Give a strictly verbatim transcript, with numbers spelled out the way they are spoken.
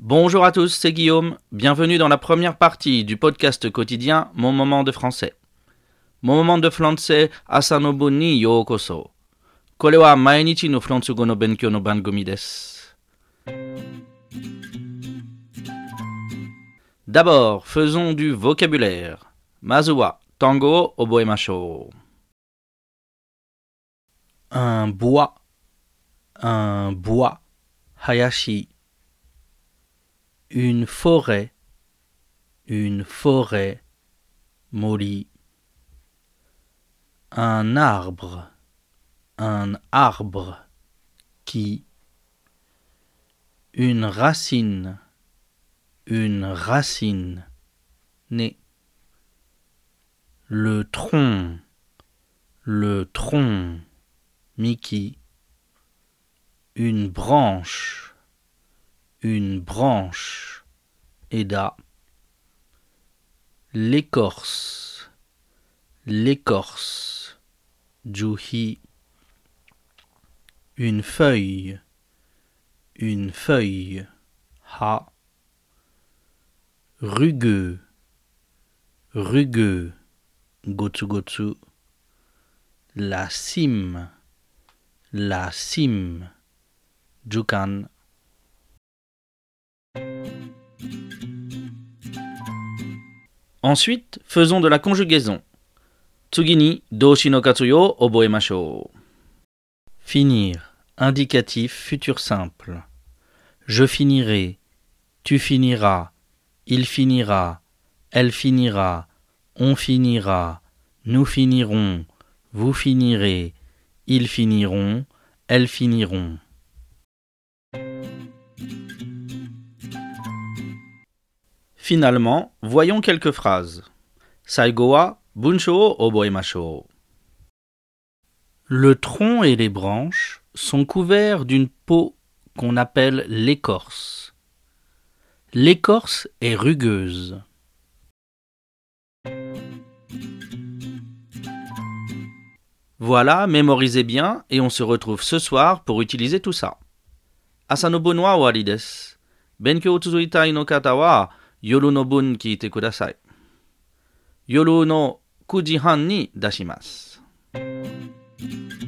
Bonjour à tous, c'est Guillaume. Bienvenue dans la première partie du podcast quotidien Mon moment de français. Mon moment de français Asanobu ni yokoso. Kore wa mainichi no fransugo no benkyou no bangumi desu. D'abord, faisons du vocabulaire. Mazu wa tango o oboemashou. Un bois, un bois, hayashi. Une forêt, une forêt, mori. Un arbre, un arbre, qui. Une racine, une racine, né. Le tronc, le tronc, miki. Une branche, une branche, eda. L'écorce, l'écorce, juhi. Une feuille, une feuille, ha. Rugueux, rugueux, gotsu gotsu. La cime, la cime, jukan. Ensuite, faisons de la conjugaison. Tsugi ni doushi no katsuyo o oboemashou. Finir, indicatif, futur simple. Je finirai, tu finiras, il finira, elle finira, on finira, nous finirons, vous finirez, ils finiront, elles finiront. Finalement, voyons quelques phrases. Saigo wa bunshou o oboemashou. Le tronc et les branches sont couverts d'une peau qu'on appelle l'écorce. L'écorce est rugueuse. Voilà, mémorisez bien et on se retrouve ce soir pour utiliser tout ça. Asanobu wa owari desu. Benkyou o tsuzuitai no kata wa yoru no bun kiite kudasai. Yoru no ku ji han ni dashimasu.